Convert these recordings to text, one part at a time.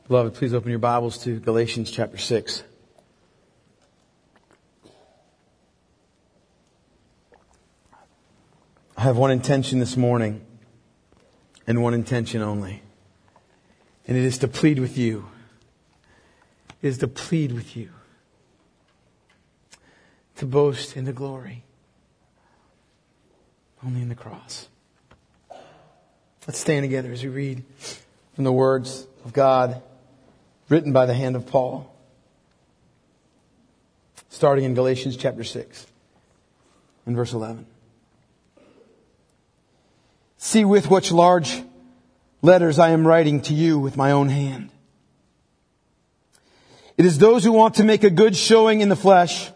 Beloved, please open your Bibles to Galatians chapter 6. I have one intention this morning, and one intention only. And it is to plead with you. It is to plead with you. To boast in the glory. Only in the cross. Let's stand together as we read from the words of God, written by the hand of Paul. Starting in Galatians chapter 6 and verse 11. See with which large letters I am writing to you with my own hand. It is those who want to make a good showing in the flesh,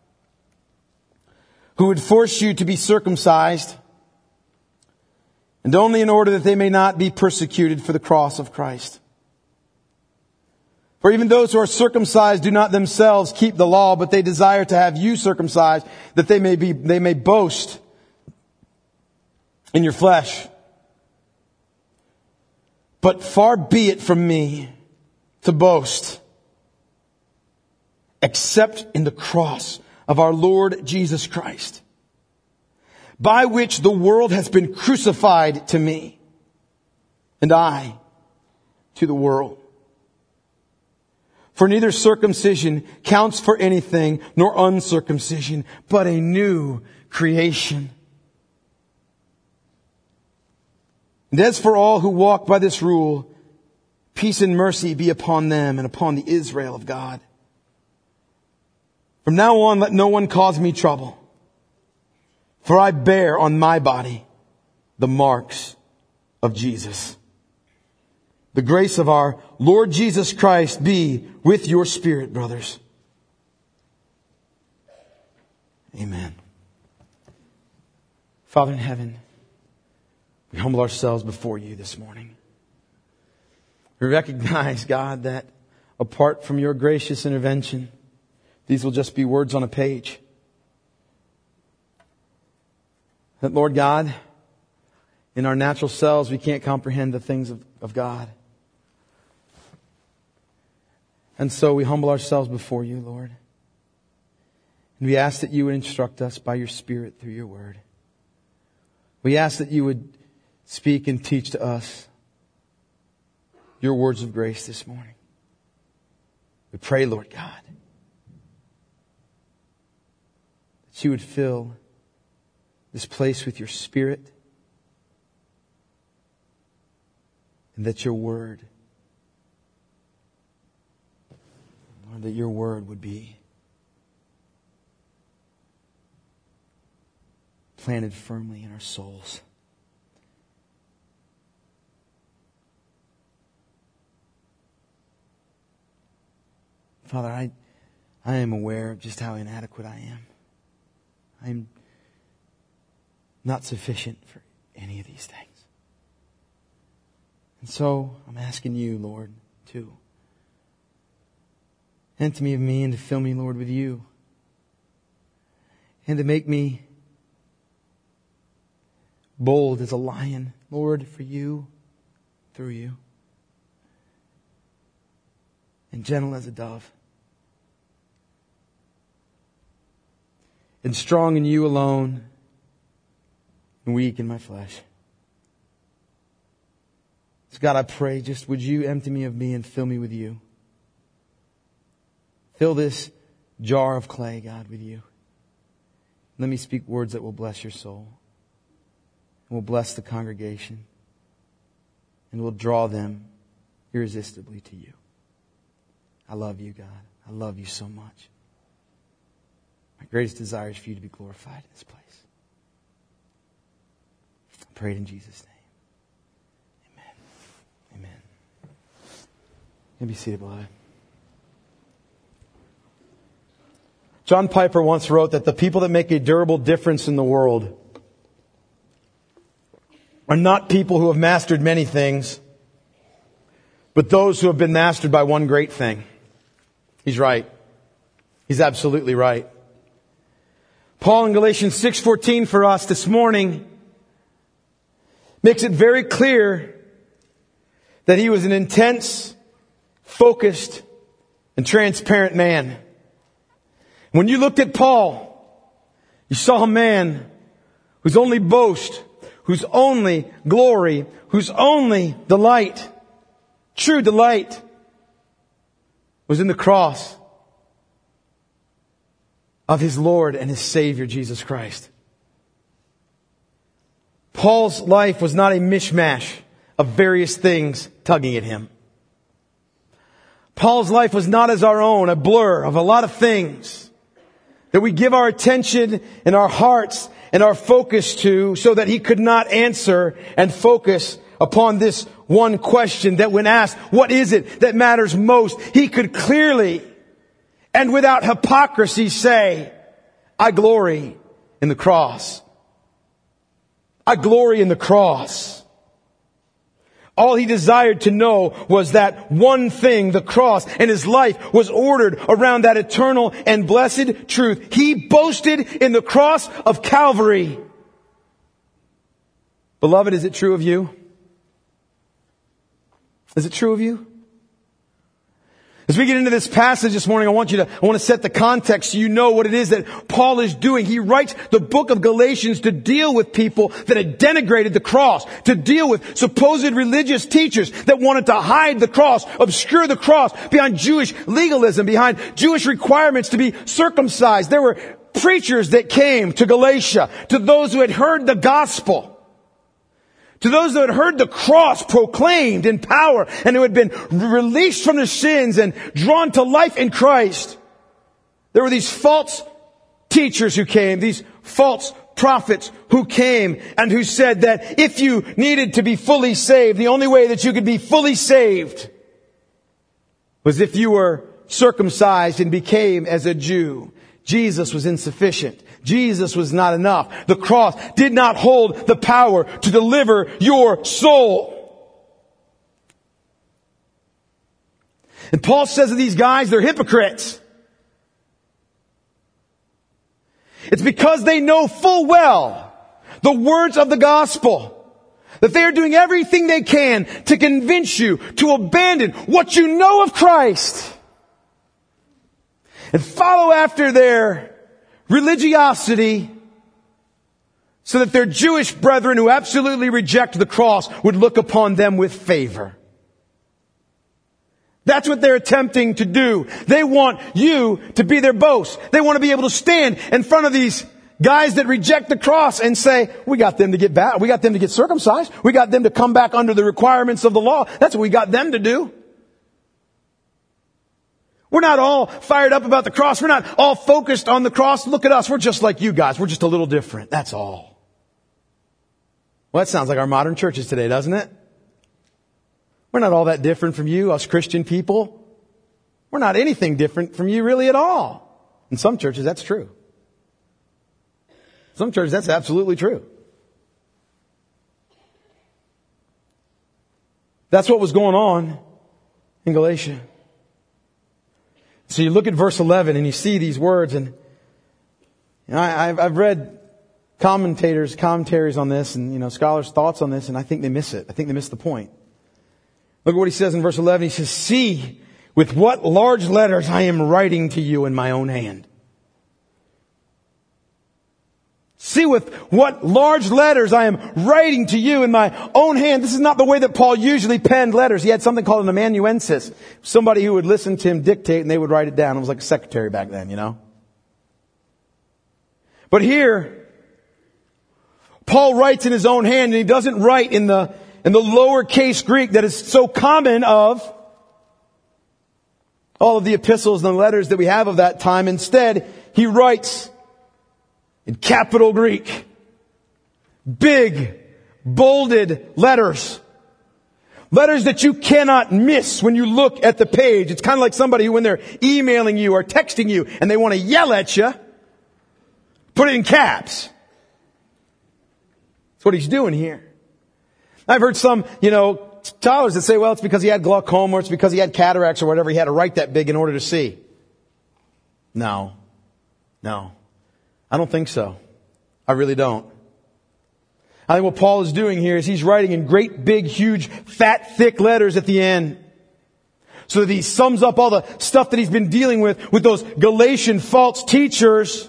who would force you to be circumcised, and only in order that they may not be persecuted for the cross of Christ. For even those who are circumcised do not themselves keep the law, but they desire to have you circumcised, that they may boast in your flesh. But far be it from me to boast, except in the cross of our Lord Jesus Christ, by which the world has been crucified to me, and I to the world. For neither circumcision counts for anything, nor uncircumcision, but a new creation. And as for all who walk by this rule, peace and mercy be upon them and upon the Israel of God. From now on, let no one cause me trouble, for I bear on my body the marks of Jesus. The grace of our Lord Jesus Christ be with your spirit, brothers. Amen. Father in heaven, we humble ourselves before you this morning. We recognize, God, that apart from your gracious intervention, these will just be words on a page. That, Lord God, in our natural selves, we can't comprehend the things of God. And so we humble ourselves before you, Lord. And we ask that you would instruct us by your Spirit through your word. We ask that you would speak and teach to us your words of grace this morning. We pray, Lord God, that you would fill this place with your Spirit, and that your word, Lord, that your word would be planted firmly in our souls. Father, I am aware of just how inadequate I am. I'm not sufficient for any of these things. And so I'm asking you, Lord, to empty me of me and to fill me, Lord, with you. And to make me bold as a lion, Lord, for you, through you. And gentle as a dove. And strong in you alone, and weak in my flesh. So God, I pray, just would you empty me of me and fill me with you. Fill this jar of clay, God, with you. Let me speak words that will bless your soul. And will bless the congregation. And will draw them irresistibly to you. I love you, God. I love you so much. My greatest desire is for you to be glorified in this place. I pray it in Jesus' name. Amen. Amen. You can be seated, beloved. John Piper once wrote that the people that make a durable difference in the world are not people who have mastered many things, but those who have been mastered by one great thing. He's right. He's absolutely right. Paul in Galatians 6:14 for us this morning makes it very clear that he was an intense, focused, and transparent man. When you looked at Paul, you saw a man whose only boast, whose only glory, whose only delight, true delight, was in the cross of his Lord and his Savior, Jesus Christ. Paul's life was not a mishmash of various things tugging at him. Paul's life was not as our own, a blur of a lot of things that we give our attention and our hearts and our focus to, so that he could not answer and focus upon this one question that when asked, what is it that matters most? He could clearly and without hypocrisy say, I glory in the cross. I glory in the cross. All he desired to know was that one thing, the cross, and his life was ordered around that eternal and blessed truth. He boasted in the cross of Calvary. Beloved, is it true of you? Is it true of you? As we get into this passage this morning, I want to set the context so you know what it is that Paul is doing. He writes the book of Galatians to deal with people that had denigrated the cross, to deal with supposed religious teachers that wanted to hide the cross, obscure the cross behind Jewish legalism, behind Jewish requirements to be circumcised. There were preachers that came to Galatia, to those who had heard the gospel, to those who had heard the cross proclaimed in power and who had been released from their sins and drawn to life in Christ. There were these false teachers who came, these false prophets who came and who said that if you needed to be fully saved, the only way that you could be fully saved was if you were circumcised and became as a Jew. Jesus was insufficient. Jesus was not enough. The cross did not hold the power to deliver your soul. And Paul says of these guys, they're hypocrites. It's because they know full well the words of the gospel, that they are doing everything they can to convince you to abandon what you know of Christ and follow after their religiosity, so that their Jewish brethren who absolutely reject the cross would look upon them with favor. That's what they're attempting to do. They want you to be their boast. They want to be able to stand in front of these guys that reject the cross and say, we got them to get back. We got them to get circumcised. We got them to come back under the requirements of the law. That's what we got them to do. We're not all fired up about the cross. We're not all focused on the cross. Look at us. We're just like you guys. We're just a little different. That's all. Well, that sounds like our modern churches today, doesn't it? We're not all that different from you, us Christian people. We're not anything different from you really at all. In some churches, that's true. Some churches, that's absolutely true. That's what was going on in Galatia. So you look at verse 11 and you see these words, and I've read commentaries on this and, scholars' thoughts on this, and I think they miss it. I think they miss the point. Look at what he says in verse 11. He says, see with what large letters I am writing to you in my own hand. See with what large letters I am writing to you in my own hand. This is not the way that Paul usually penned letters. He had something called an amanuensis. Somebody who would listen to him dictate and they would write it down. It was like a secretary back then, But here, Paul writes in his own hand, and he doesn't write in the lowercase Greek that is so common of all of the epistles and the letters that we have of that time. Instead, he writes in capital Greek. Big, bolded letters. Letters that you cannot miss when you look at the page. It's kind of like somebody who, when they're emailing you or texting you and they want to yell at you, put it in caps. That's what he's doing here. I've heard some, scholars that say, well, it's because he had glaucoma or it's because he had cataracts or whatever. He had to write that big in order to see. No. I don't think so. I really don't. I think what Paul is doing here is he's writing in great, big, huge, fat, thick letters at the end. So that he sums up all the stuff that he's been dealing with those Galatian false teachers.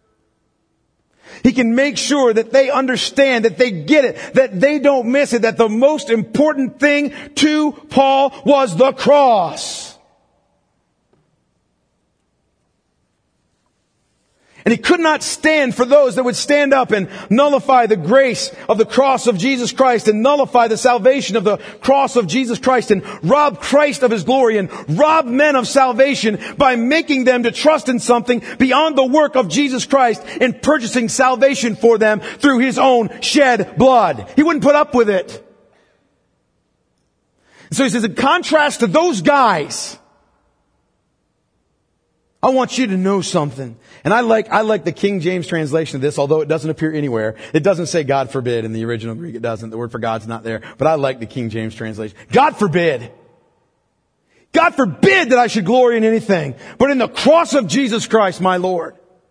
He can make sure that they understand, that they get it, that they don't miss it, that the most important thing to Paul was the cross. And he could not stand for those that would stand up and nullify the grace of the cross of Jesus Christ and nullify the salvation of the cross of Jesus Christ and rob Christ of His glory and rob men of salvation by making them to trust in something beyond the work of Jesus Christ and purchasing salvation for them through His own shed blood. He wouldn't put up with it. So he says, in contrast to those guys, I want you to know something. And I like the King James translation of this, although it doesn't appear anywhere. It doesn't say God forbid in the original Greek. It doesn't. The word for God's not there. But I like the King James translation. God forbid. God forbid that I should glory in anything, but in the cross of Jesus Christ, my Lord.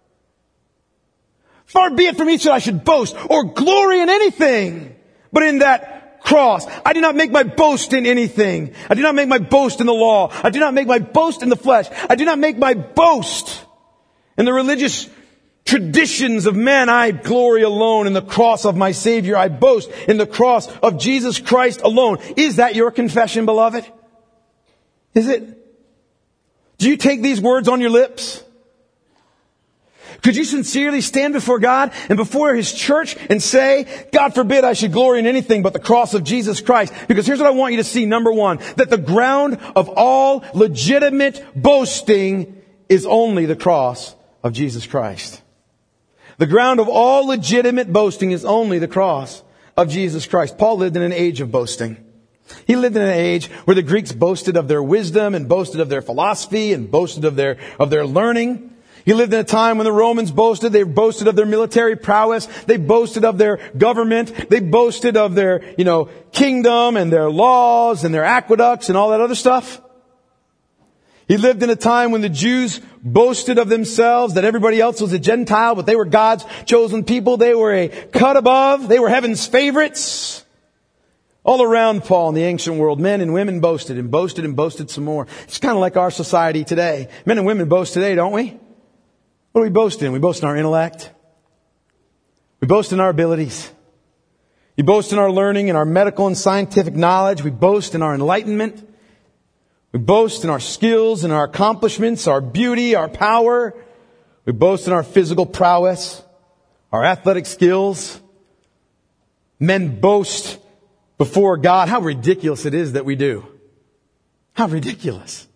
Far be it from me that I should boast or glory in anything, but in that cross. I do not make my boast in anything. I do not make my boast in the law. I do not make my boast in the flesh. I do not make my boast in the religious traditions of men. I glory alone in the cross of my Savior. I boast in the cross of Jesus Christ alone. Is that your confession, beloved? Is it? Do you take these words on your lips? Could you sincerely stand before God and before His church and say, God forbid I should glory in anything but the cross of Jesus Christ? Because here's what I want you to see. Number one, that the ground of all legitimate boasting is only the cross of Jesus Christ. The ground of all legitimate boasting is only the cross of Jesus Christ. Paul lived in an age of boasting. He lived in an age where the Greeks boasted of their wisdom and boasted of their philosophy and boasted of their learning. He lived in a time when the Romans boasted. They boasted of their military prowess. They boasted of their government. They boasted of their, kingdom and their laws and their aqueducts and all that other stuff. He lived in a time when the Jews boasted of themselves that everybody else was a Gentile, but they were God's chosen people. They were a cut above. They were heaven's favorites. All around Paul in the ancient world, men and women boasted and boasted and boasted some more. It's kind of like our society today. Men and women boast today, don't we? What do we boast in? We boast in our intellect. We boast in our abilities. We boast in our learning and our medical and scientific knowledge. We boast in our enlightenment. We boast in our skills and our accomplishments, our beauty, our power. We boast in our physical prowess, our athletic skills. Men boast before God. How ridiculous it is that we do. How ridiculous.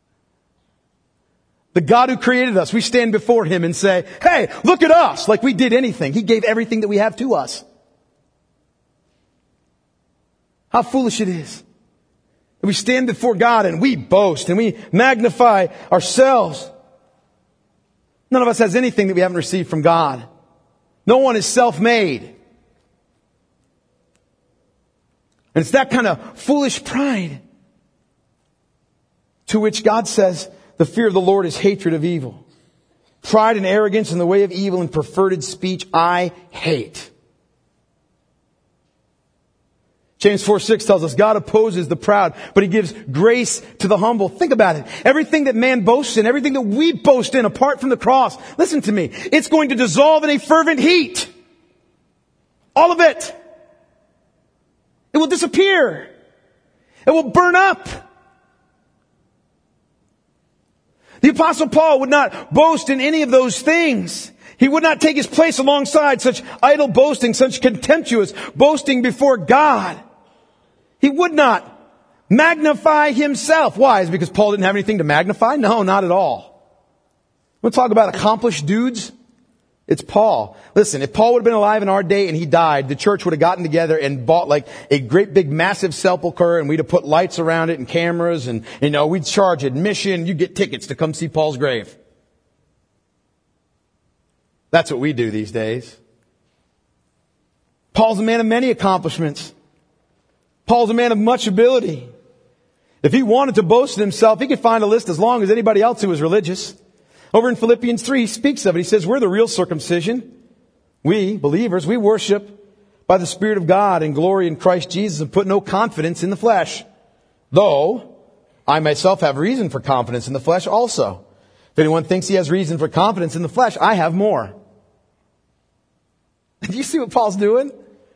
The God who created us, we stand before Him and say, hey, look at us, like we did anything. He gave everything that we have to us. How foolish it is. We stand before God and we boast and we magnify ourselves. None of us has anything that we haven't received from God. No one is self-made. And it's that kind of foolish pride to which God says, the fear of the Lord is hatred of evil. Pride and arrogance in the way of evil and perverted speech I hate. James 4:6 tells us God opposes the proud, but He gives grace to the humble. Think about it. Everything that man boasts in, everything that we boast in apart from the cross, listen to me, it's going to dissolve in a fervent heat. All of it. It will disappear. It will burn up. The Apostle Paul would not boast in any of those things. He would not take his place alongside such idle boasting, such contemptuous boasting before God. He would not magnify himself. Why? Is it because Paul didn't have anything to magnify? No, not at all. We'll talk about accomplished dudes. It's Paul. Listen, if Paul would have been alive in our day and he died, the church would have gotten together and bought like a great big massive sepulcher, and we'd have put lights around it and cameras, and we'd charge admission. You get tickets to come see Paul's grave. That's what we do these days. Paul's a man of many accomplishments. Paul's a man of much ability. If he wanted to boast in himself, he could find a list as long as anybody else who was religious. Over in Philippians 3, he speaks of it. He says, we're the real circumcision. We, believers, we worship by the Spirit of God and glory in Christ Jesus and put no confidence in the flesh. Though I myself have reason for confidence in the flesh also. If anyone thinks he has reason for confidence in the flesh, I have more. Do you see what Paul's doing?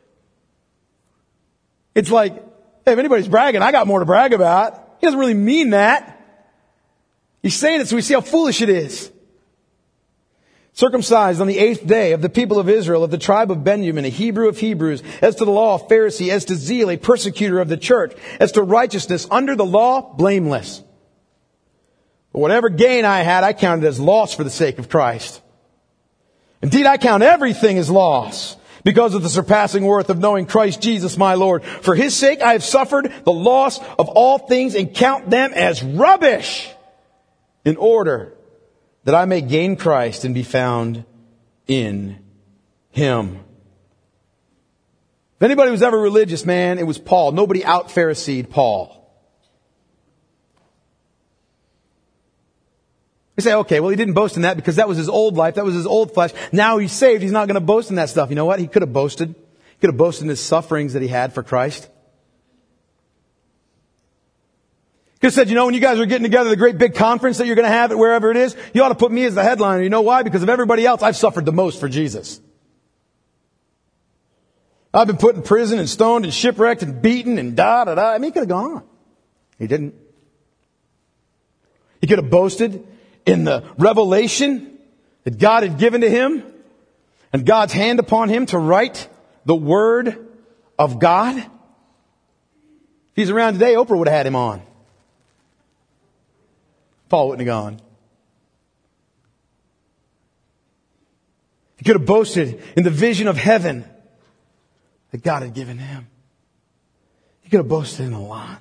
It's like, hey, if anybody's bragging, I got more to brag about. He doesn't really mean that. He's saying it so we see how foolish it is. Circumcised on the 8th day of the people of Israel, of the tribe of Benjamin, a Hebrew of Hebrews, as to the law, a Pharisee, as to zeal, a persecutor of the church, as to righteousness, under the law, blameless. But whatever gain I had, I counted as loss for the sake of Christ. Indeed, I count everything as loss, because of the surpassing worth of knowing Christ Jesus my Lord. For His sake I have suffered the loss of all things and count them as rubbish, in order that I may gain Christ and be found in Him. If anybody was ever religious, man, it was Paul. Nobody out-Pharisee Paul. You say, okay, well, he didn't boast in that because that was his old life. That was his old flesh. Now he's saved. He's not going to boast in that stuff. You know what? He could have boasted. He could have boasted in his sufferings that he had for Christ. He could have said, you know, when you guys are getting together, the great big conference that you're going to have at wherever it is, you ought to put me as the headliner. You know why? Because of everybody else, I've suffered the most for Jesus. I've been put in prison and stoned and shipwrecked and beaten and da-da-da. I mean, he could have gone on. He didn't. He could have boasted in the revelation that God had given to him and God's hand upon him to write the Word of God. If he's around today, Oprah would have had him on. Paul wouldn't have gone. He could have boasted in the vision of heaven that God had given him. He could have boasted in a lot.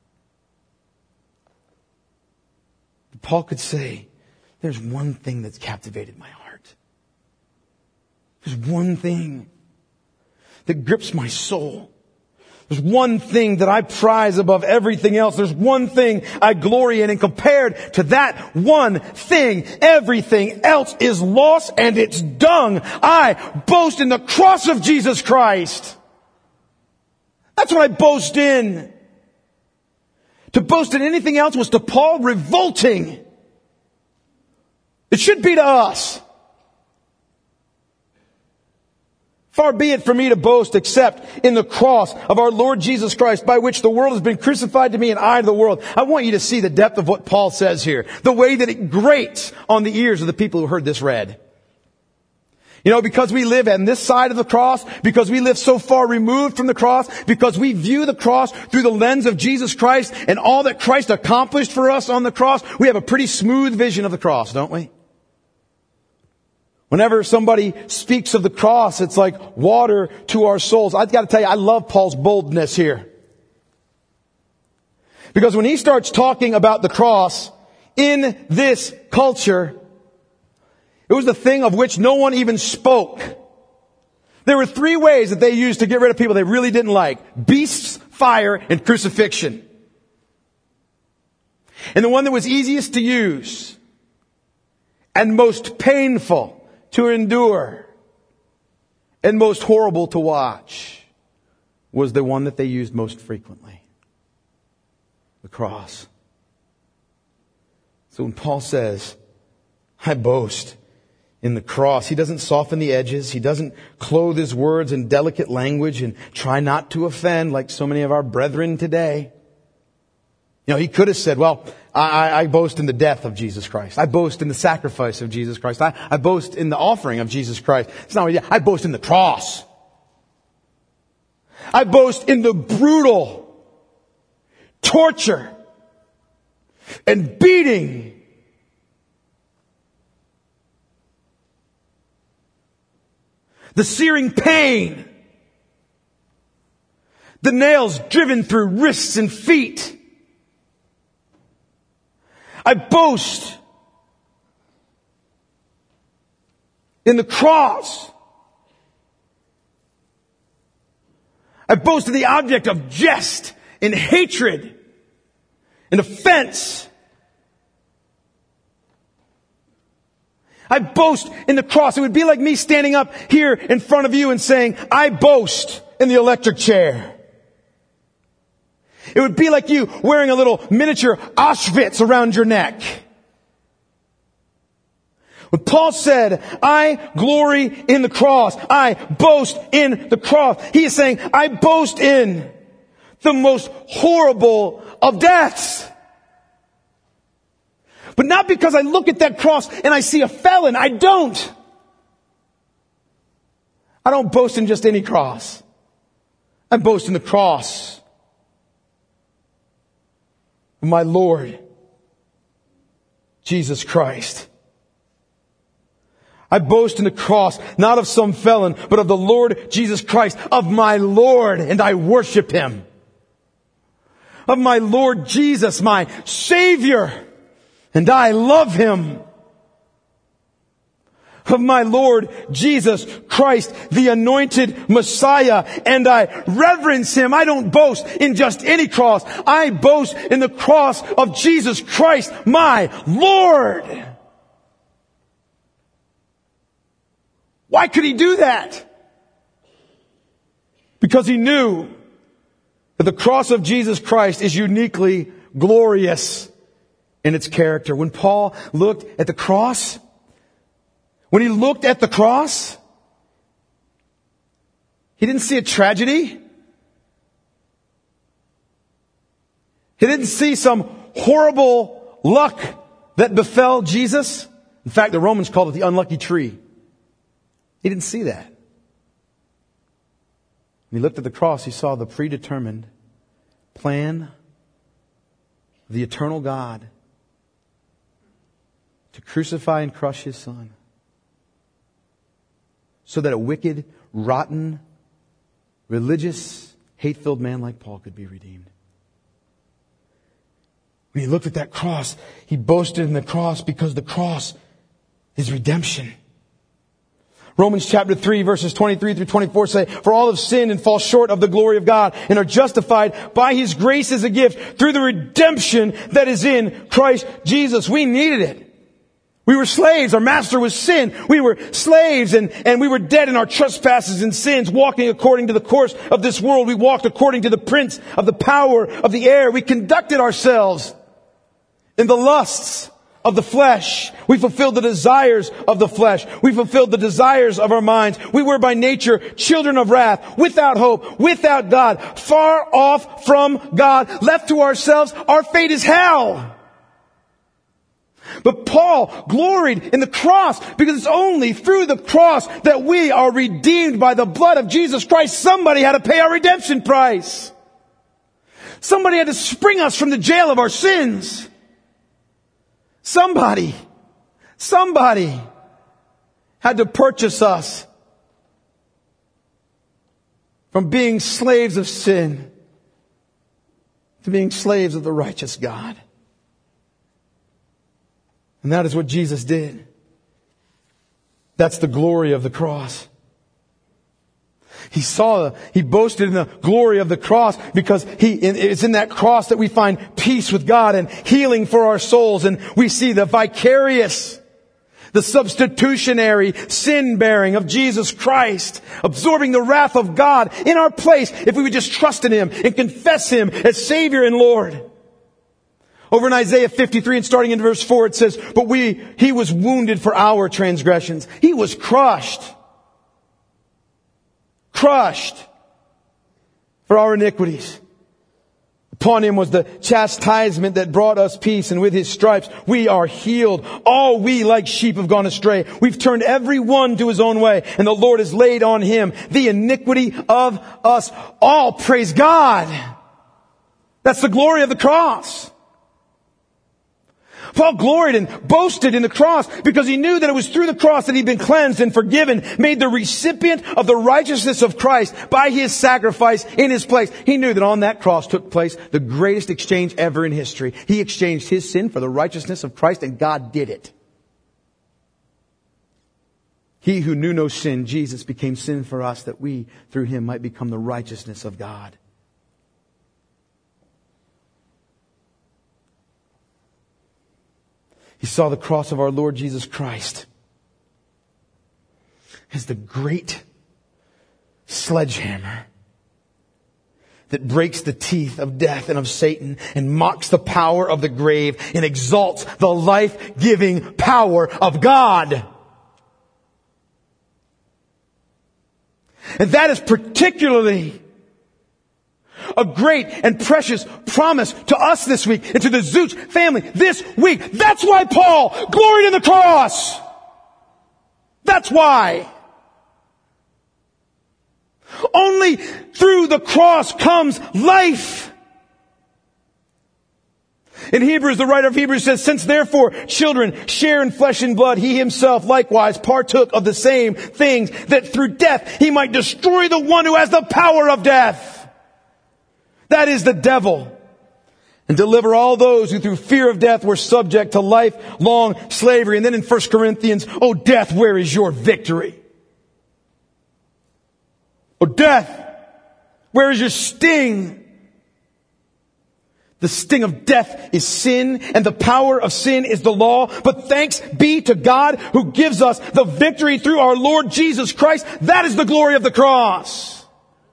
But Paul could say, there's one thing that's captivated my heart. There's one thing that grips my soul. There's one thing that I prize above everything else. There's one thing I glory in, and compared to that one thing, everything else is loss and it's dung. I boast in the cross of Jesus Christ. That's what I boast in. To boast in anything else was to Paul revolting. It should be to us. Far be it from me to boast except in the cross of our Lord Jesus Christ, by which the world has been crucified to me and I to the world. I want you to see the depth of what Paul says here. The way that it grates on the ears of the people who heard this read. You know, because we live on this side of the cross, because we live so far removed from the cross, because we view the cross through the lens of Jesus Christ and all that Christ accomplished for us on the cross, we have a pretty smooth vision of the cross, don't we? Whenever somebody speaks of the cross, it's like water to our souls. I've got to tell you, I love Paul's boldness here. Because when he starts talking about the cross in this culture, it was the thing of which no one even spoke. There were 3 ways that they used to get rid of people they really didn't like. Beasts, fire, and crucifixion. And the one that was easiest to use and most painful to endure and most horrible to watch was the one that they used most frequently. The cross. So when Paul says, I boast in the cross, he doesn't soften the edges. He doesn't clothe his words in delicate language and try not to offend like so many of our brethren today. You know, he could have said, well, I boast in the death of Jesus Christ. I boast in the sacrifice of Jesus Christ. I boast in the offering of Jesus Christ. It's not what he did. I boast in the cross. I boast in the brutal torture and beating the searing pain, the nails driven through wrists and feet. I boast in the cross. I boast in the object of jest and hatred and offense. I boast in the cross. It would be like me standing up here in front of you and saying, I boast in the electric chair. It would be like you wearing a little miniature Auschwitz around your neck. When Paul said, I glory in the cross, I boast in the cross, he is saying, I boast in the most horrible of deaths. But not because I look at that cross and I see a felon. I don't. I don't boast in just any cross. I boast in the cross of my Lord Jesus Christ. I boast in the cross, not of some felon, but of the Lord Jesus Christ, of my Lord, and I worship Him. Of my Lord Jesus, my Savior, and I love Him. Of my Lord Jesus Christ, the anointed Messiah, and I reverence Him. I don't boast in just any cross. I boast in the cross of Jesus Christ, my Lord. Why could He do that? Because He knew that the cross of Jesus Christ is uniquely glorious in its character. When Paul looked at the cross, he didn't see a tragedy. He didn't see some horrible luck that befell Jesus. In fact, the Romans called it the unlucky tree. He didn't see that. When he looked at the cross, he saw the predetermined plan of the eternal God to crucify and crush His Son, so that a wicked, rotten, religious, hate-filled man like Paul could be redeemed. When he looked at that cross, he boasted in the cross because the cross is redemption. Romans chapter 3 verses 23 through 24 say, for all have sinned and fall short of the glory of God and are justified by His grace as a gift through the redemption that is in Christ Jesus. We needed it. We were slaves. Our master was sin. We were slaves and we were dead in our trespasses and sins, walking according to the course of this world. We walked according to the prince of the power of the air. We conducted ourselves in the lusts of the flesh. We fulfilled the desires of the flesh. We fulfilled the desires of our minds. We were by nature children of wrath, without hope, without God, far off from God, left to ourselves. Our fate is hell. But Paul gloried in the cross because it's only through the cross that we are redeemed by the blood of Jesus Christ. Somebody had to pay our redemption price. Somebody had to spring us from the jail of our sins. Somebody had to purchase us from being slaves of sin to being slaves of the righteous God. And that is what Jesus did. That's the glory of the cross. He boasted in the glory of the cross because it's in that cross that we find peace with God and healing for our souls. And we see the vicarious, the substitutionary sin bearing of Jesus Christ, absorbing the wrath of God in our place if we would just trust in Him and confess Him as Savior and Lord. Over in Isaiah 53 and starting in verse 4, it says, but He was wounded for our transgressions. He was crushed for our iniquities. Upon Him was the chastisement that brought us peace, and with His stripes we are healed. All we like sheep have gone astray. We've turned every one to his own way, and the Lord has laid on Him the iniquity of us all. Praise God. That's the glory of the cross. Paul gloried and boasted in the cross because he knew that it was through the cross that he'd been cleansed and forgiven, made the recipient of the righteousness of Christ by His sacrifice in His place. He knew that on that cross took place the greatest exchange ever in history. He exchanged His sin for the righteousness of Christ, and God did it. He who knew no sin, Jesus, became sin for us that we, through Him, might become the righteousness of God. He saw the cross of our Lord Jesus Christ as the great sledgehammer that breaks the teeth of death and of Satan and mocks the power of the grave and exalts the life-giving power of God. And that is particularly a great and precious promise to us this week and to the Zooch family this week. That's why Paul gloried in the cross. That's why. Only through the cross comes life. In Hebrews, the writer of Hebrews says, since therefore children share in flesh and blood, he himself likewise partook of the same things, that through death he might destroy the one who has the power of death. That is the devil. And deliver all those who through fear of death were subject to lifelong slavery. And then in 1 Corinthians, oh death, where is your victory? Oh death, where is your sting? The sting of death is sin, and the power of sin is the law. But thanks be to God who gives us the victory through our Lord Jesus Christ. That is the glory of the cross.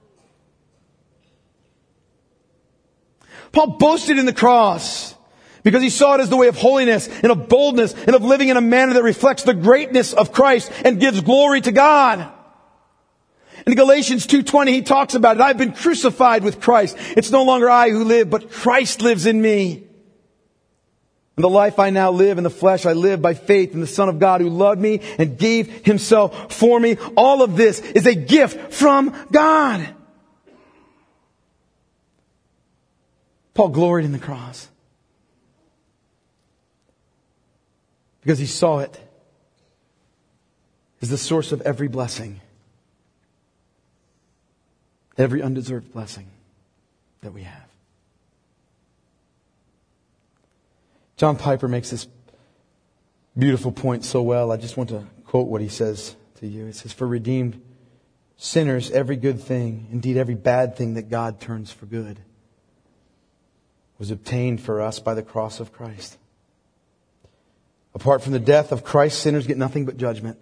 Paul boasted in the cross because he saw it as the way of holiness and of boldness and of living in a manner that reflects the greatness of Christ and gives glory to God. In Galatians 2:20, he talks about it. I've been crucified with Christ. It's no longer I who live, but Christ lives in me. And the life I now live in the flesh, I live by faith in the Son of God who loved me and gave himself for me. All of this is a gift from God. Paul gloried in the cross because he saw it as the source of every blessing. Every undeserved blessing that we have. John Piper makes this beautiful point so well. I just want to quote what he says to you. It says, for redeemed sinners, every good thing, indeed every bad thing that God turns for good, was obtained for us by the cross of Christ. Apart from the death of Christ, sinners get nothing but judgment.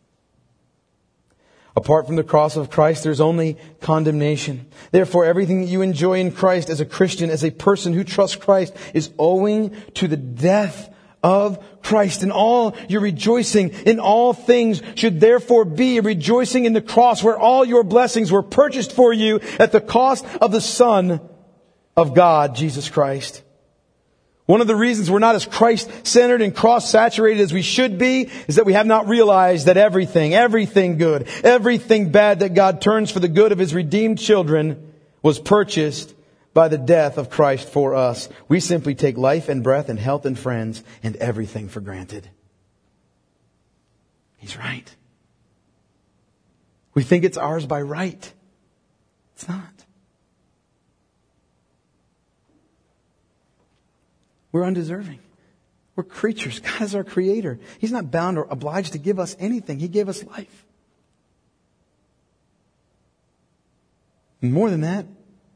Apart from the cross of Christ, there's only condemnation. Therefore, everything that you enjoy in Christ as a Christian, as a person who trusts Christ, is owing to the death of Christ. And all your rejoicing in all things should therefore be a rejoicing in the cross, where all your blessings were purchased for you at the cost of the Son of God, Jesus Christ. One of the reasons we're not as Christ-centered and cross-saturated as we should be is that we have not realized that everything good, everything bad that God turns for the good of His redeemed children was purchased by the death of Christ for us. We simply take life and breath and health and friends and everything for granted. He's right. We think it's ours by right. It's not. We're undeserving. We're creatures. God is our creator. He's not bound or obliged to give us anything. He gave us life. And more than that,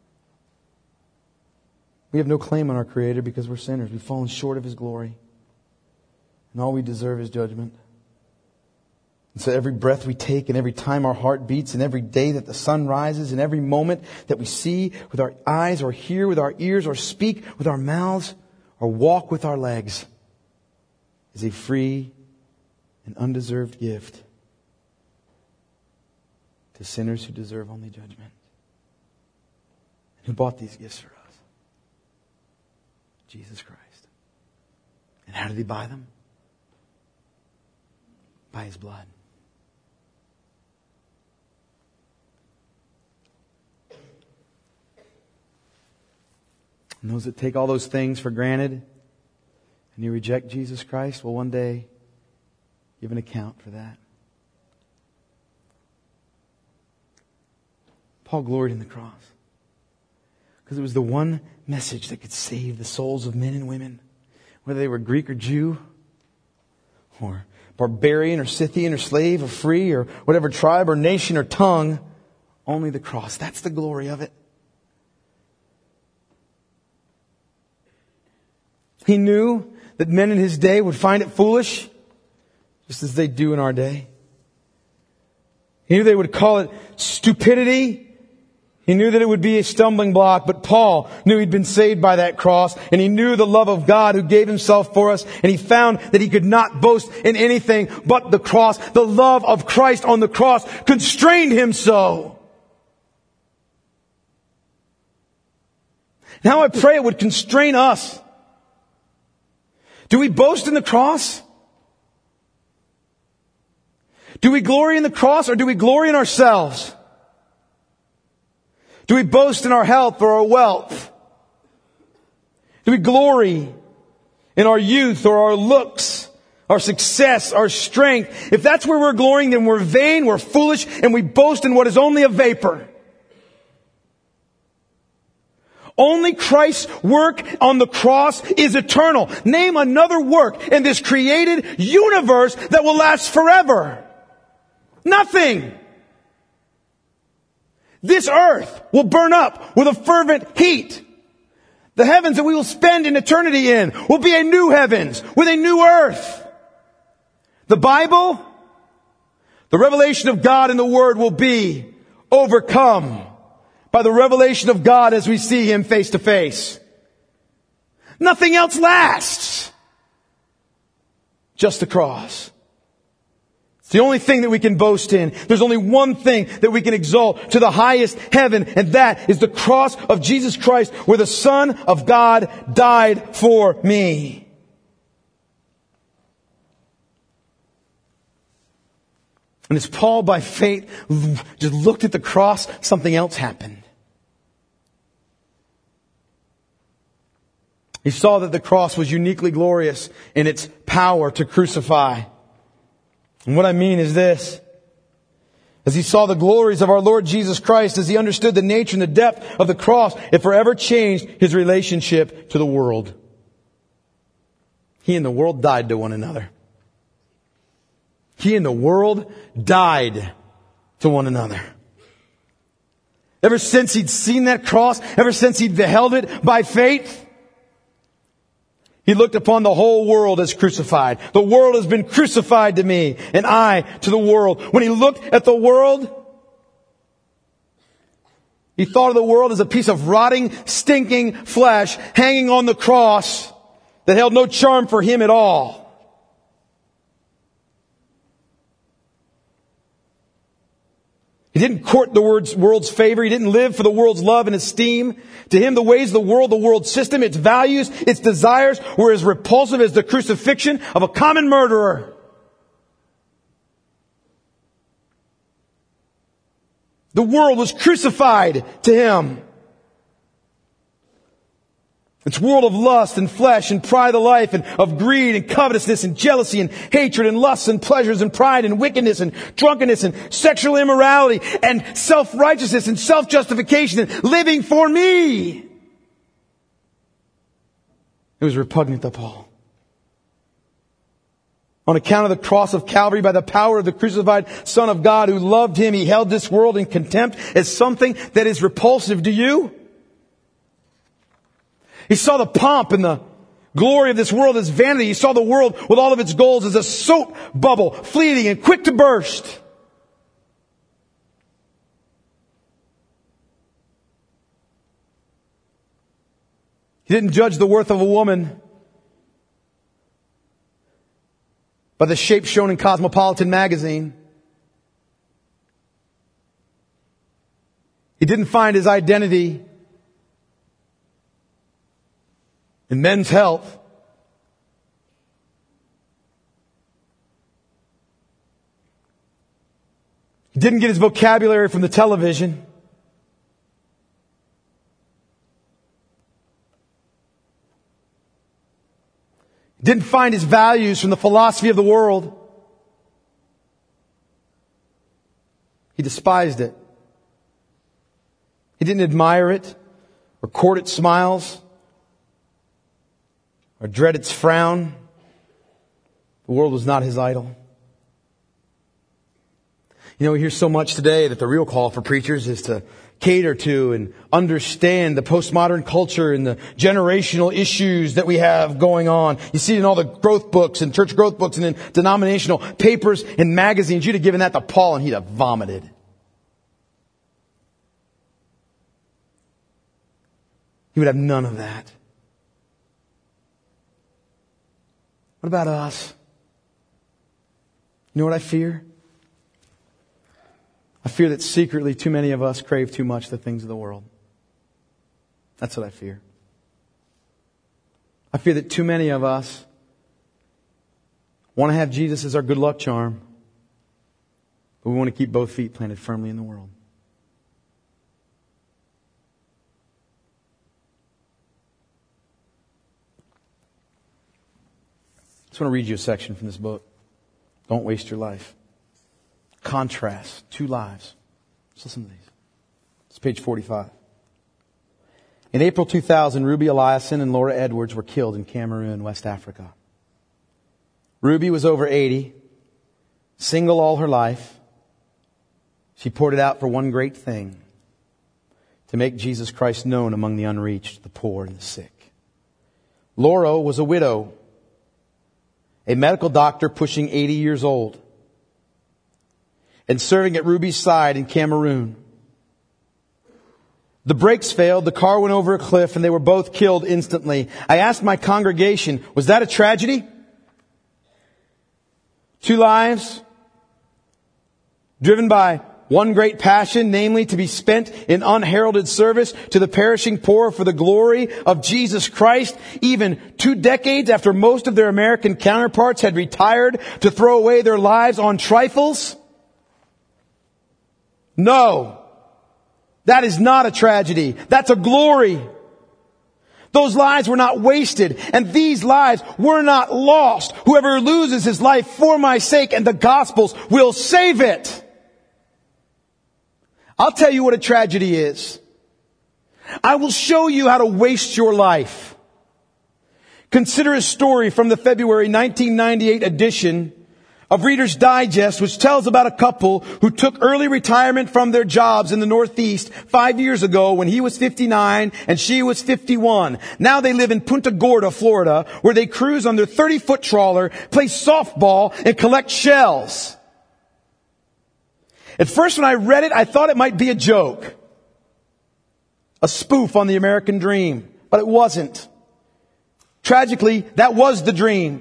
we have no claim on our Creator because we're sinners. We've fallen short of His glory. And all we deserve is judgment. And so every breath we take and every time our heart beats and every day that the sun rises and every moment that we see with our eyes or hear with our ears or speak with our mouths or walk with our legs is a free and undeserved gift to sinners who deserve only judgment. And who bought these gifts for us? Jesus Christ. And how did He buy them? By His blood. And those that take all those things for granted and you reject Jesus Christ will one day give an account for that. Paul gloried in the cross because it was the one message that could save the souls of men and women, whether they were Greek or Jew or barbarian or Scythian or slave or free or whatever tribe or nation or tongue. Only the cross. That's the glory of it. He knew that men in His day would find it foolish, just as they do in our day. He knew they would call it stupidity. He knew that it would be a stumbling block, but Paul knew he'd been saved by that cross, and he knew the love of God who gave himself for us, and he found that he could not boast in anything but the cross. The love of Christ on the cross constrained him so. Now I pray it would constrain us. Do we boast in the cross? Do we glory in the cross, or do we glory in ourselves? Do we boast in our health or our wealth? Do we glory in our youth or our looks, our success, our strength? If that's where we're glorying, then we're vain, we're foolish, and we boast in what is only a vapor. Only Christ's work on the cross is eternal. Name another work in this created universe that will last forever. Nothing. This earth will burn up with a fervent heat. The heavens that we will spend in eternity in will be a new heavens with a new earth. The Bible, the revelation of God in the Word, will be overcome by the revelation of God as we see Him face to face. Nothing else lasts. Just the cross. It's the only thing that we can boast in. There's only one thing that we can exalt to the highest heaven, and that is the cross of Jesus Christ, where the Son of God died for me. And as Paul, by faith, just looked at the cross, something else happened. He saw that the cross was uniquely glorious in its power to crucify. And what I mean is this. As he saw the glories of our Lord Jesus Christ, as he understood the nature and the depth of the cross, it forever changed his relationship to the world. He and the world died to one another. He and the world died to one another. Ever since he'd seen that cross, ever since he'd beheld it by faith, he looked upon the whole world as crucified. The world has been crucified to me, and I to the world. When he looked at the world, he thought of the world as a piece of rotting, stinking flesh hanging on the cross that held no charm for him at all. He didn't court the world's favor. He didn't live for the world's love and esteem. To him, the ways of the world system, its values, its desires were as repulsive as the crucifixion of a common murderer. The world was crucified to him. Its world of lust and flesh and pride of life and of greed and covetousness and jealousy and hatred and lusts and pleasures and pride and wickedness and drunkenness and sexual immorality and self-righteousness and self-justification and living for me. It was repugnant to Paul. On account of the cross of Calvary, by the power of the crucified Son of God who loved him, he held this world in contempt as something that is repulsive to you. He saw the pomp and the glory of this world as vanity. He saw the world with all of its goals as a soap bubble, fleeting and quick to burst. He didn't judge the worth of a woman by the shape shown in Cosmopolitan magazine. He didn't find his identity in men's health. He didn't get his vocabulary from the television. He didn't find his values from the philosophy of the world. He despised it. He didn't admire it or court its smiles or dread its frown. The world was not his idol. You know, we hear so much today that the real call for preachers is to cater to and understand the postmodern culture and the generational issues that we have going on. You see it in all the growth books and church growth books and in denominational papers and magazines. You'd have given that to Paul and he'd have vomited. He would have none of that. What about us? You know what I fear? I fear that secretly too many of us crave too much the things of the world. That's what I fear. I fear that too many of us want to have Jesus as our good luck charm, but we want to keep both feet planted firmly in the world. I just want to read you a section from this book. Don't waste your life. Contrast two lives. Let's listen to these. It's page 45. In April 2000, Ruby Eliason and Laura Edwards were killed in Cameroon, West Africa. Ruby was over 80, single all her life. She poured it out for one great thing: to make Jesus Christ known among the unreached, the poor, and the sick. Laura was a widow, a medical doctor pushing 80 years old, and serving at Ruby's side in Cameroon. The brakes failed, the car went over a cliff, and they were both killed instantly. I asked my congregation, was that a tragedy? 2 lives, driven by one great passion, namely to be spent in unheralded service to the perishing poor for the glory of Jesus Christ, even 2 decades after most of their American counterparts had retired to throw away their lives on trifles? No. That is not a tragedy. That's a glory. Those lives were not wasted, and these lives were not lost. Whoever loses his life for my sake and the gospel's will save it. I'll tell you what a tragedy is. I will show you how to waste your life. Consider a story from the February 1998 edition of Reader's Digest, which tells about a couple who took early retirement from their jobs in the Northeast 5 years ago when he was 59 and she was 51. Now they live in Punta Gorda, Florida, where they cruise on their 30-foot trawler, play softball, and collect shells. At first when I read it, I thought it might be a joke, a spoof on the American dream, but it wasn't. Tragically, that was the dream.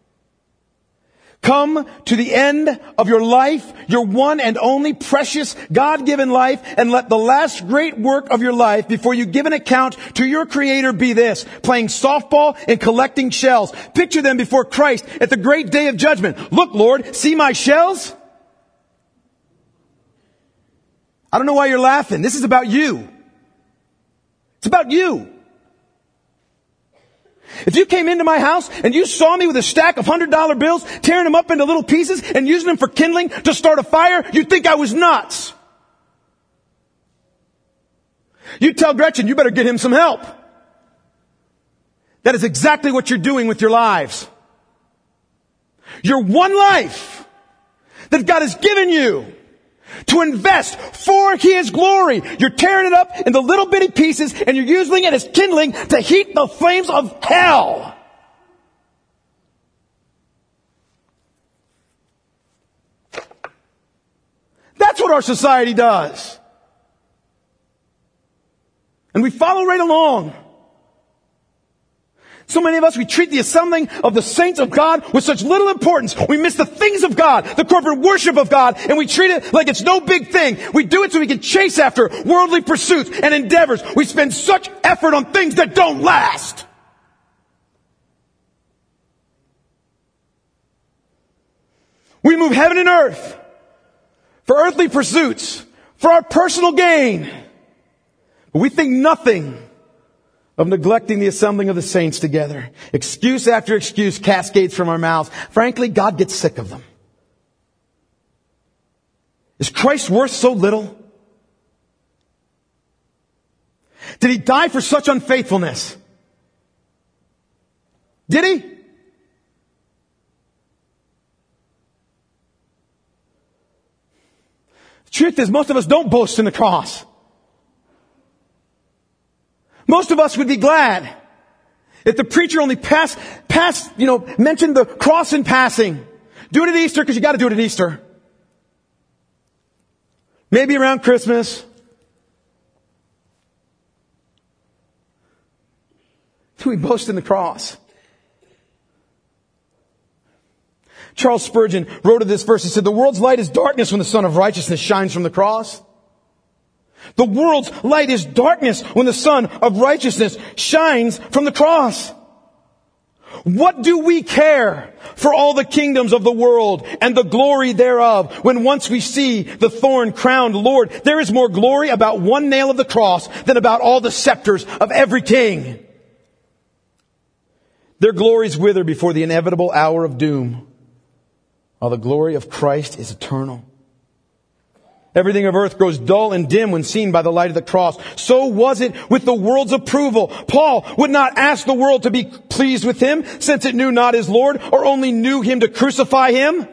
Come to the end of your life, your one and only precious God-given life, and let the last great work of your life before you give an account to your Creator be this: playing softball and collecting shells. Picture them before Christ at the great day of judgment. Look, Lord, see my shells? I don't know why you're laughing. This is about you. It's about you. If you came into my house and you saw me with a stack of $100 bills, tearing them up into little pieces and using them for kindling to start a fire, you'd think I was nuts. You'd tell Gretchen, you better get him some help. That is exactly what you're doing with your lives. Your one life that God has given you to invest for His glory. You're tearing it up into little bitty pieces and you're using it as kindling to heat the flames of hell. That's what our society does. And we follow right along. So many of us, we treat the assembling of the saints of God with such little importance. We miss the things of God, the corporate worship of God, and we treat it like it's no big thing. We do it so we can chase after worldly pursuits and endeavors. We spend such effort on things that don't last. We move heaven and earth for earthly pursuits, for our personal gain. But we think nothing of neglecting the assembling of the saints together. Excuse after excuse cascades from our mouths. Frankly, God gets sick of them. Is Christ worth so little? Did He die for such unfaithfulness? Did He? The truth is, most of us don't boast in the cross. Most of us would be glad if the preacher only mentioned the cross in passing. Do it at Easter because you got to do it at Easter. Maybe around Christmas. Do we boast in the cross? Charles Spurgeon wrote of this verse. He said, the world's light is darkness when the Sun of Righteousness shines from the cross. The world's light is darkness when the Sun of Righteousness shines from the cross. What do we care for all the kingdoms of the world and the glory thereof when once we see the thorn-crowned Lord? There is more glory about one nail of the cross than about all the scepters of every king. Their glories wither before the inevitable hour of doom, while the glory of Christ is eternal. Everything of earth grows dull and dim when seen by the light of the cross. So was it with the world's approval. Paul would not ask the world to be pleased with him, since it knew not his Lord, or only knew him to crucify him.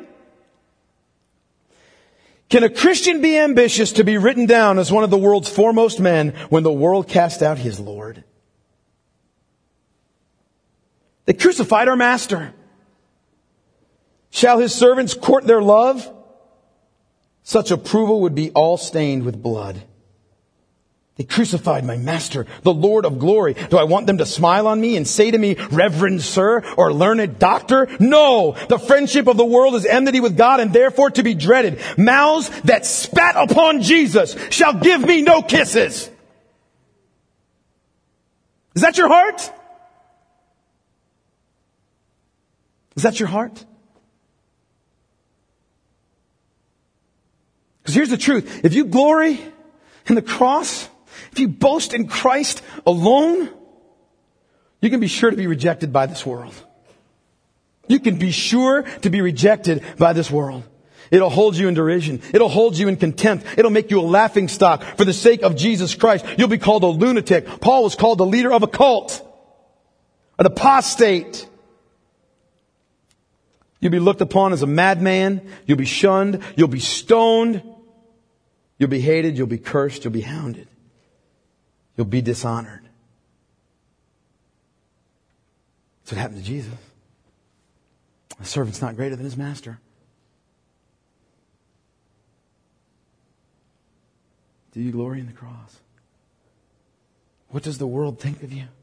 Can a Christian be ambitious to be written down as one of the world's foremost men when the world cast out his Lord? They crucified our master. Shall his servants court their love? Such approval would be all stained with blood. They crucified my master, the Lord of glory. Do I want them to smile on me and say to me, Reverend Sir or learned doctor? No! The friendship of the world is enmity with God and therefore to be dreaded. Mouths that spat upon Jesus shall give me no kisses. Is that your heart? Is that your heart? Because here's the truth. If you glory in the cross, if you boast in Christ alone, you can be sure to be rejected by this world. You can be sure to be rejected by this world. It'll hold you in derision. It'll hold you in contempt. It'll make you a laughing stock for the sake of Jesus Christ. You'll be called a lunatic. Paul was called the leader of a cult, an apostate. You'll be looked upon as a madman. You'll be shunned. You'll be stoned. You'll be hated. You'll be cursed. You'll be hounded. You'll be dishonored. That's what happened to Jesus. A servant's not greater than his master. Do you glory in the cross? What does the world think of you?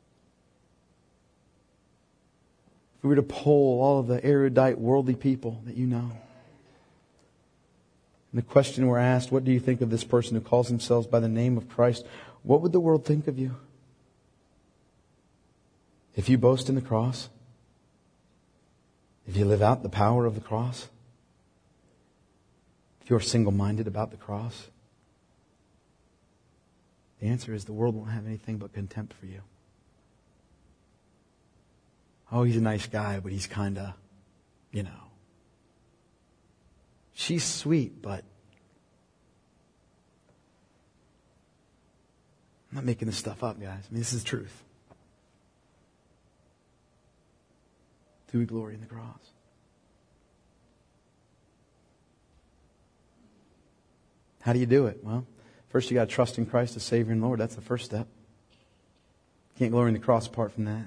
If we were to poll all of the erudite, worldly people that you know, and the question we're asked, what do you think of this person who calls themselves by the name of Christ? What would the world think of you? If you boast in the cross? If you live out the power of the cross? If you're single-minded about the cross? The answer is the world won't have anything but contempt for you. Oh, he's a nice guy, but he's kind of, She's sweet, but I'm not making this stuff up, guys. I mean, this is truth. Do we glory in the cross? How do you do it? Well, first you got to trust in Christ as Savior and Lord. That's the first step. You can't glory in the cross apart from that.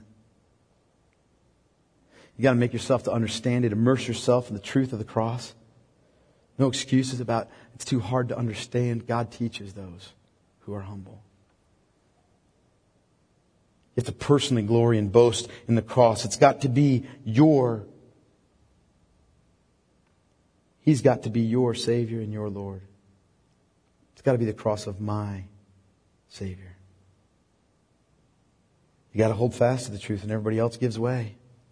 You got to make yourself to understand it. Immerse yourself in the truth of the cross. No excuses about it's too hard to understand. God teaches those who are humble. You have to personally glory and boast in the cross. It's got to be He's got to be your Savior and your Lord. It's got to be the cross of my Savior. You got to hold fast to the truth and everybody else gives way.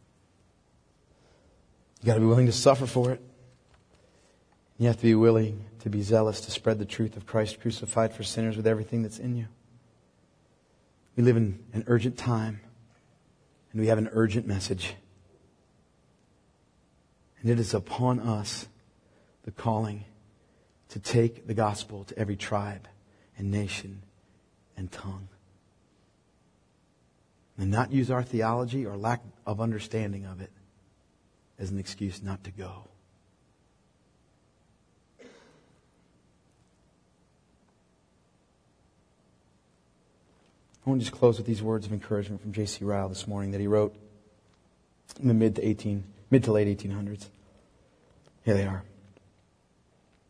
You got to be willing to suffer for it. You have to be willing to be zealous to spread the truth of Christ crucified for sinners with everything that's in you. We live in an urgent time, and we have an urgent message. And it is upon us the calling to take the gospel to every tribe and nation and tongue. And not use our theology or lack of understanding of it as an excuse not to go. I want to just close with these words of encouragement from J.C. Ryle this morning that he wrote in the mid to late 1800s. Here they are.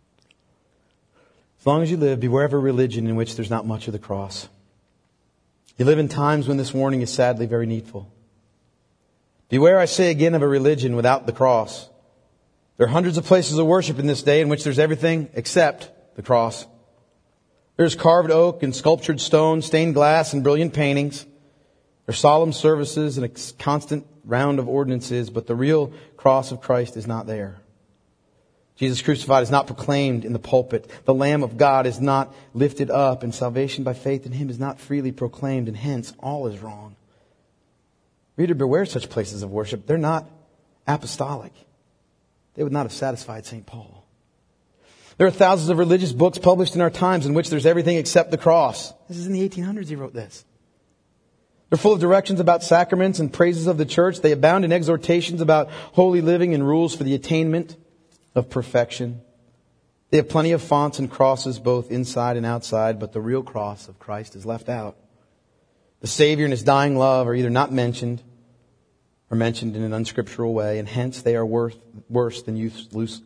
As long as you live, beware of a religion in which there's not much of the cross. You live in times when this warning is sadly very needful. Beware, I say again, of a religion without the cross. There are hundreds of places of worship in this day in which there's everything except the cross. There's carved oak and sculptured stone, stained glass and brilliant paintings. There's solemn services and a constant round of ordinances, but the real cross of Christ is not there. Jesus crucified is not proclaimed in the pulpit. The Lamb of God is not lifted up, and salvation by faith in Him is not freely proclaimed, and hence all is wrong. Reader, beware such places of worship. They're not apostolic. They would not have satisfied St. Paul. There are thousands of religious books published in our times in which there's everything except the cross. This is in the 1800s he wrote this. They're full of directions about sacraments and praises of the church. They abound in exhortations about holy living and rules for the attainment of perfection. They have plenty of fonts and crosses both inside and outside, but the real cross of Christ is left out. The Savior and His dying love are either not mentioned or mentioned in an unscriptural way, and hence they are worse than useless.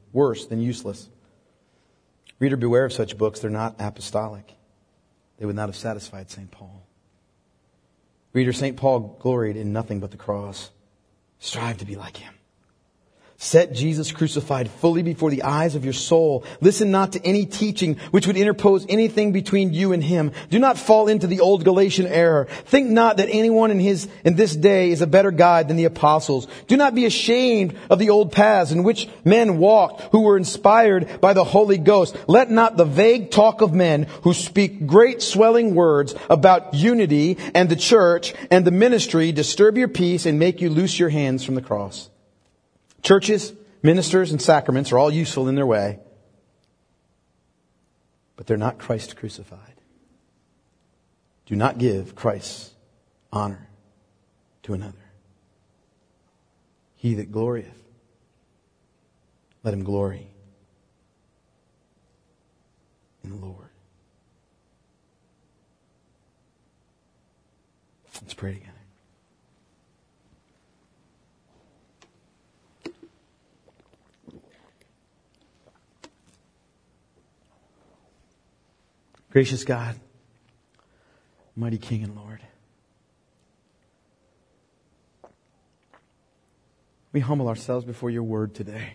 Reader, beware of such books. They're not apostolic. They would not have satisfied St. Paul. Reader, St. Paul gloried in nothing but the cross. Strive to be like him. Set Jesus crucified fully before the eyes of your soul. Listen not to any teaching which would interpose anything between you and Him. Do not fall into the old Galatian error. Think not that anyone in this day is a better guide than the apostles. Do not be ashamed of the old paths in which men walked who were inspired by the Holy Ghost. Let not the vague talk of men who speak great swelling words about unity and the church and the ministry disturb your peace and make you loose your hands from the cross. Churches, ministers, and sacraments are all useful in their way, but they're not Christ crucified. Do not give Christ's honor to another. He that glorieth, let him glory in the Lord. Let's pray together. Gracious God, mighty King and Lord, we humble ourselves before your word today.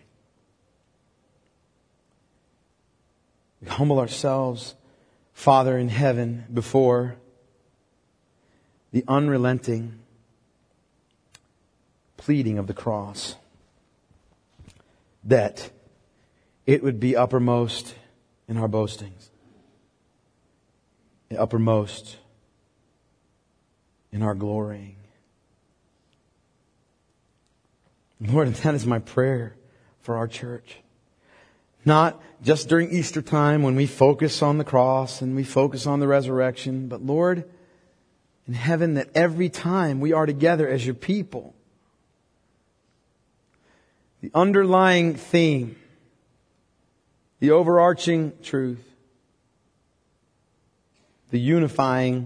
We humble ourselves, Father in heaven, before the unrelenting pleading of the cross, that it would be uppermost in our boastings, uppermost in our glorying. Lord, that is my prayer for our church. Not just during Easter time when we focus on the cross and we focus on the resurrection, but Lord, in heaven, that every time we are together as your people, the underlying theme, the overarching truth, the unifying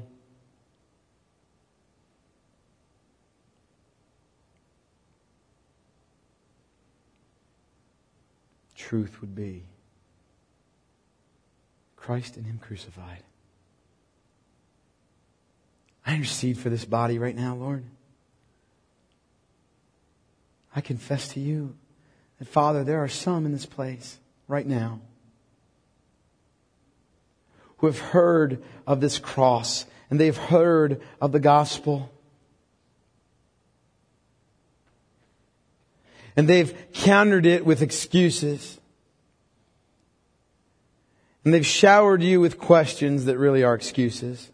truth would be Christ and Him crucified. I intercede for this body right now, Lord. I confess to you that, Father, there are some in this place right now who have heard of this cross and they've heard of the gospel. And they've countered it with excuses. And they've showered you with questions that really are excuses.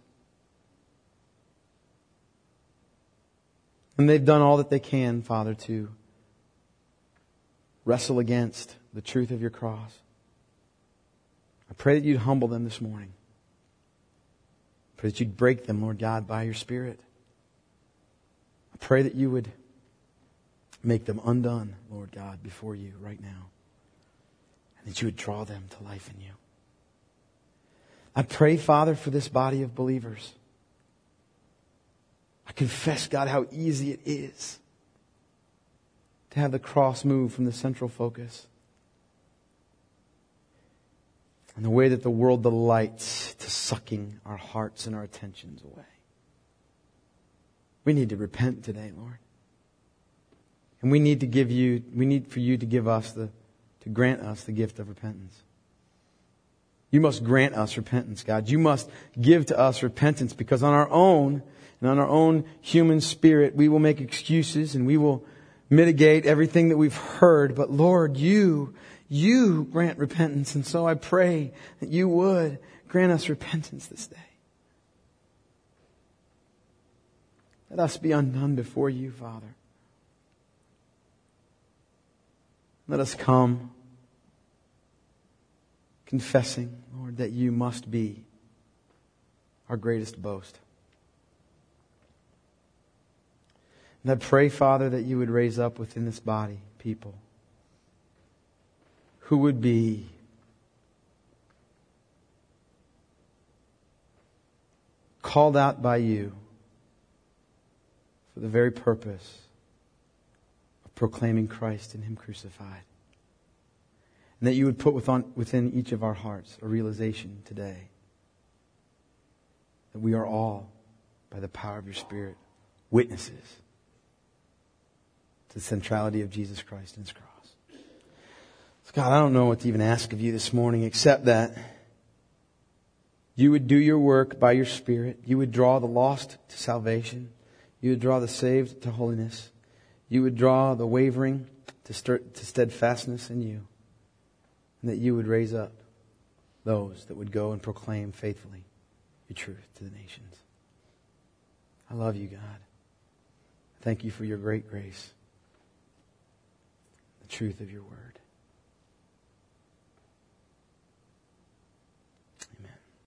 And they've done all that they can, Father, to wrestle against the truth of your cross. I pray that you'd humble them this morning. I pray that you'd break them, Lord God, by your Spirit. I pray that you would make them undone, Lord God, before you right now. And that you would draw them to life in you. I pray, Father, for this body of believers. I confess, God, how easy it is to have the cross move from the central focus. And the way that the world delights to sucking our hearts and our attentions away. We need to repent today, Lord. And we need for you to give us to grant us the gift of repentance. You must grant us repentance, God. You must give to us repentance, because on our own and on our own human spirit, we will make excuses and we will mitigate everything that we've heard. But Lord, you grant repentance. And so I pray that you would grant us repentance this day. Let us be undone before you, Father. Let us come confessing, Lord, that you must be our greatest boast. And I pray, Father, that you would raise up within this body people who would be called out by you for the very purpose of proclaiming Christ and Him crucified. And that you would put within each of our hearts a realization today that we are all, by the power of your Spirit, witnesses to the centrality of Jesus Christ and His cross. So God, I don't know what to even ask of you this morning, except that you would do your work by your Spirit. You would draw the lost to salvation. You would draw the saved to holiness. You would draw the wavering to steadfastness in you. And that you would raise up those that would go and proclaim faithfully your truth to the nations. I love you, God. Thank you for your great grace, the truth of your word.